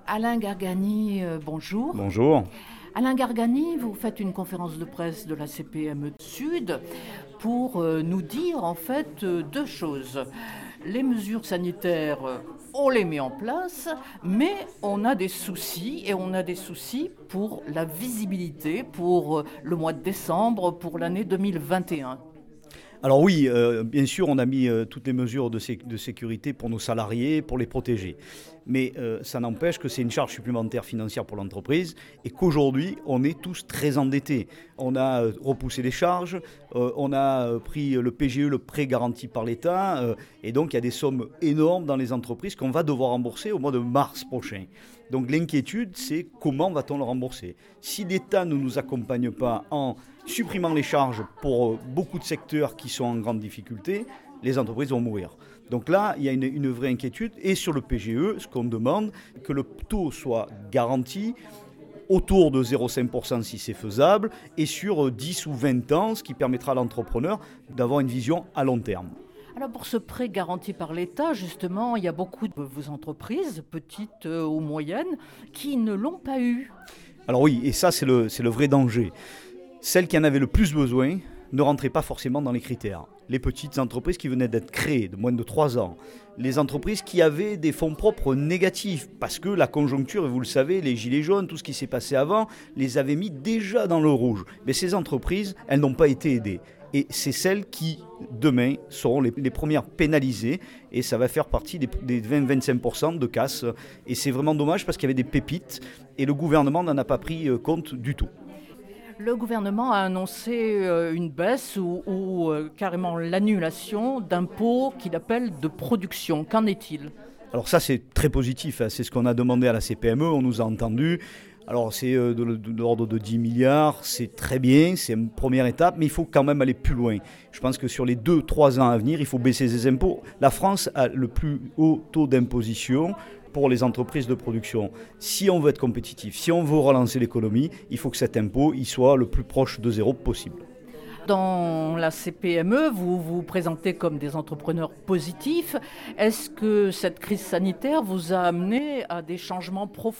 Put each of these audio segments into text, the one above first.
Alain Gargani, bonjour. Bonjour. Alain Gargani, vous faites une conférence de presse de la CPME Sud pour nous dire en fait deux choses. Les mesures sanitaires, on les met en place, mais on a des soucis, et on a des soucis pour la visibilité, pour le mois de décembre, pour l'année 2021. Alors oui, bien sûr, on a mis toutes les mesures de sécurité pour nos salariés, pour les protéger. Mais ça n'empêche que c'est une charge supplémentaire financière pour l'entreprise et qu'aujourd'hui, on est tous très endettés. On a repoussé les charges, on a pris le PGE, le prêt garanti par l'État, et donc il y a des sommes énormes dans les entreprises qu'on va devoir rembourser au mois de mars prochain. Donc l'inquiétude, c'est comment va-t-on le rembourser ? Si l'État ne nous accompagne pas en supprimant les charges pour beaucoup de secteurs qui sont en grande difficulté, les entreprises vont mourir. Donc là, il y a une vraie inquiétude. Et sur le PGE, ce qu'on demande, que le taux soit garanti autour de 0,5% si c'est faisable, et sur 10 ou 20 ans, ce qui permettra à l'entrepreneur d'avoir une vision à long terme. Alors pour ce prêt garanti par l'État, justement, il y a beaucoup de vos entreprises, petites ou moyennes, qui ne l'ont pas eu. Alors oui, et ça c'est le vrai danger. Celles qui en avaient le plus besoin ne rentraient pas forcément dans les critères. Les petites entreprises qui venaient d'être créées, de moins de 3 ans. Les entreprises qui avaient des fonds propres négatifs, parce que la conjoncture, et vous le savez, les gilets jaunes, tout ce qui s'est passé avant, les avait mis déjà dans le rouge. Mais ces entreprises, elles n'ont pas été aidées. Et c'est celles qui, demain, seront les premières pénalisées. Et ça va faire partie des 20-25% de casse. Et c'est vraiment dommage parce qu'il y avait des pépites. Et le gouvernement n'en a pas pris compte du tout. Le gouvernement a annoncé une baisse ou carrément l'annulation d'impôts qu'il appelle de production. Qu'en est-il ? Alors ça, c'est très positif. C'est ce qu'on a demandé à la CPME. On nous a entendus. Alors c'est de l'ordre de 10 milliards, c'est très bien, c'est une première étape, mais il faut quand même aller plus loin. Je pense que sur les 2-3 ans à venir, il faut baisser les impôts. La France a le plus haut taux d'imposition pour les entreprises de production. Si on veut être compétitif, si on veut relancer l'économie, il faut que cet impôt il soit le plus proche de zéro possible. Dans la CPME, vous vous présentez comme des entrepreneurs positifs. Est-ce que cette crise sanitaire vous a amené à des changements profonds ?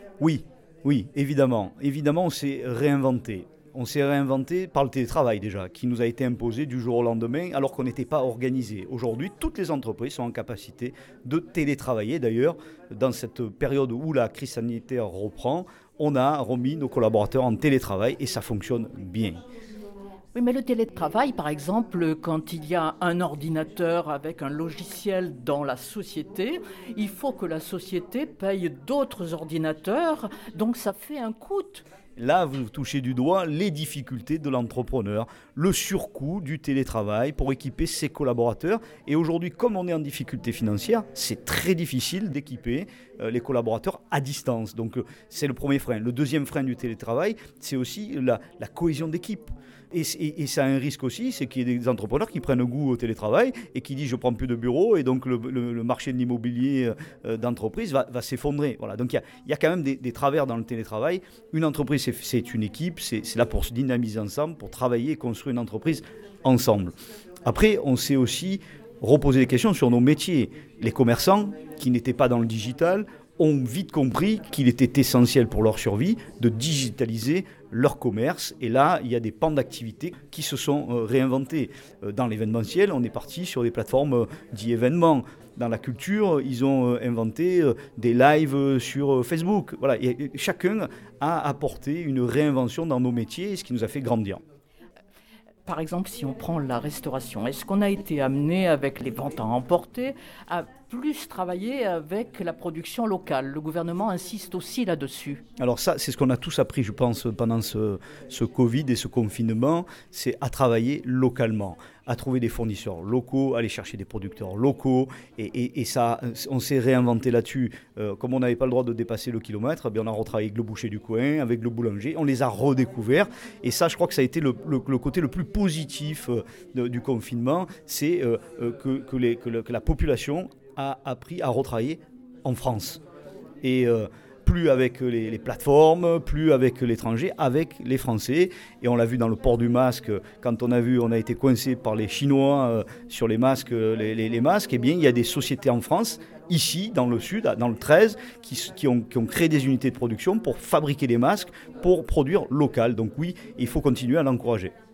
Oui, évidemment. Évidemment, on s'est réinventé. On s'est réinventé par le télétravail déjà, qui nous a été imposé du jour au lendemain alors qu'on n'était pas organisé. Aujourd'hui, toutes les entreprises sont en capacité de télétravailler. D'ailleurs, dans cette période où la crise sanitaire reprend, on a remis nos collaborateurs en télétravail et ça fonctionne bien. Oui, mais le télétravail, par exemple, quand il y a un ordinateur avec un logiciel dans la société, il faut que la société paye d'autres ordinateurs, donc ça fait un coût. Là, vous touchez du doigt les difficultés de l'entrepreneur, le surcoût du télétravail pour équiper ses collaborateurs. Et aujourd'hui, comme on est en difficulté financière, c'est très difficile d'équiper les collaborateurs à distance. Donc c'est le premier frein. Le deuxième frein du télétravail, c'est aussi la cohésion d'équipe. Et ça a un risque aussi, c'est qu'il y ait des entrepreneurs qui prennent goût au télétravail et qui disent je ne prends plus de bureau et donc le marché de l'immobilier d'entreprise va s'effondrer. Voilà. Donc il y a quand même des travers dans le télétravail. Une entreprise, c'est une équipe, c'est là pour se dynamiser ensemble, pour travailler et construire une entreprise ensemble. Après, on s'est aussi reposé des questions sur nos métiers. Les commerçants qui n'étaient pas dans le digital ont vite compris qu'il était essentiel pour leur survie de digitaliser leur commerce. Et là, il y a des pans d'activité qui se sont réinventés. Dans l'événementiel, on est parti sur des plateformes d'e-événements. Dans la culture, ils ont inventé des lives sur Facebook. Voilà. Et chacun a apporté une réinvention dans nos métiers, ce qui nous a fait grandir. Par exemple, si on prend la restauration, est-ce qu'on a été amené avec les ventes à emporter à plus travailler avec la production locale ? Le gouvernement insiste aussi là-dessus. Alors ça, c'est ce qu'on a tous appris, je pense, pendant ce Covid et ce confinement, c'est à travailler localement, à trouver des fournisseurs locaux, aller chercher des producteurs locaux. Et ça, on s'est réinventé là-dessus. Comme on n'avait pas le droit de dépasser le kilomètre, on a retravaillé avec le boucher du coin, avec le boulanger. On les a redécouverts. Et ça, je crois que ça a été le côté le plus positif du confinement, c'est que la population a appris à retravailler en France. Et plus avec les plateformes, plus avec l'étranger, avec les Français. Et on l'a vu dans le port du masque, quand on a été coincé par les Chinois sur les masques, les masques, eh bien, il y a des sociétés en France ici, dans le sud, dans le 13, qui ont créé des unités de production pour fabriquer des masques, pour produire local. Donc oui, il faut continuer à l'encourager.